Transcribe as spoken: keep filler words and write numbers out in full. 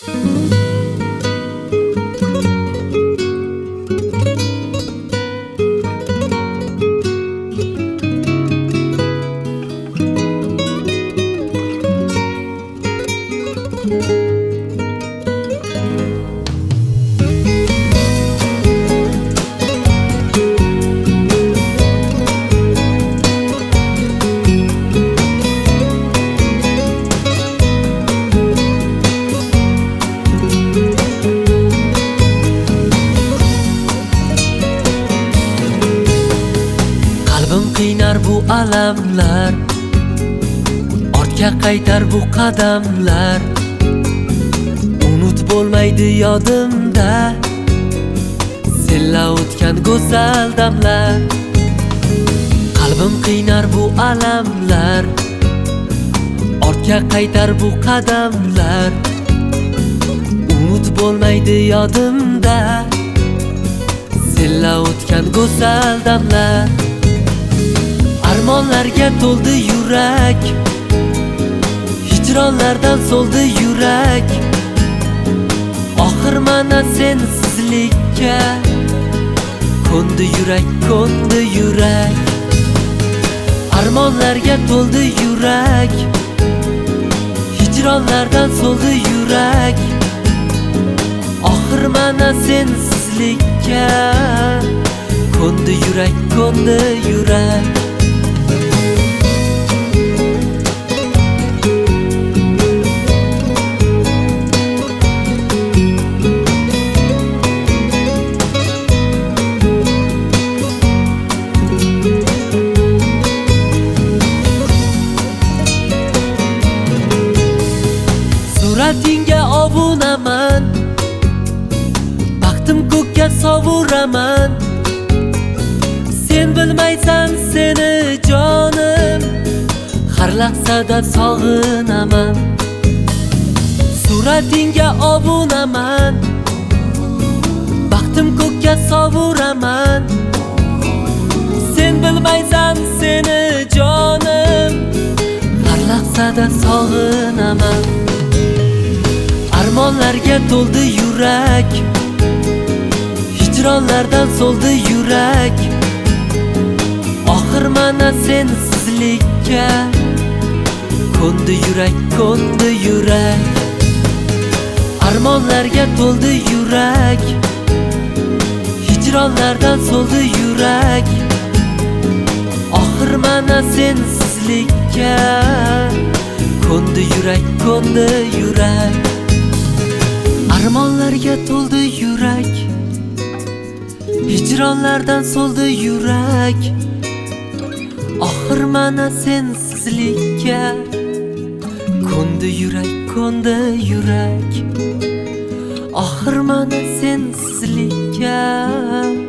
Qiynar bu alamlar, ortga qaytar bu qadamlar. Unut bo'lmaydi yodimda senla o'tgan go'zal damlar. Qalbim qiynar bu alamlar, ortga qaytar bu qadamlar. Unut bo'lmaydi yodimda senla o'tgan go'zal damlar. Armonlarga to'ldi yurak, hijronlardan so'ldi yurak. Oxir mana sensizlikka ko'ndi yurak, ko'ndi yurak. Armonlarga to'ldi yurak, hijronlardan so'ldi yurak. Oxir mana sensizlikka ko'ndi yurak, ko'ndi yurak. Suratingga obunaman, baxtim ko'kka sovuraman. Sen bilmaysan seni jonim, har lahzada sog'inaman. Suratingga obunaman, baxtim ko'kka sovuraman. Sen bilmaysan seni jonim, har lahzada sog'inaman. Armonlarga to'ldi yurak, hijronlardan so'ldi yurak. Oxir mana sensizlikka ko'ndi yurak, ko'ndi yurak. Armonlarga to'ldi yurak, hijronlardan so'ldi yurak. Oxir mana sensizlikka ko'ndi yurak, ko'ndi yurak. Armonlarga to'ldi yurak, hijronlardan so'ldi yurak. Oxir mana sensizlikka ko'ndi yurak, ko'ndi yurak. Oxir mana sensizlikka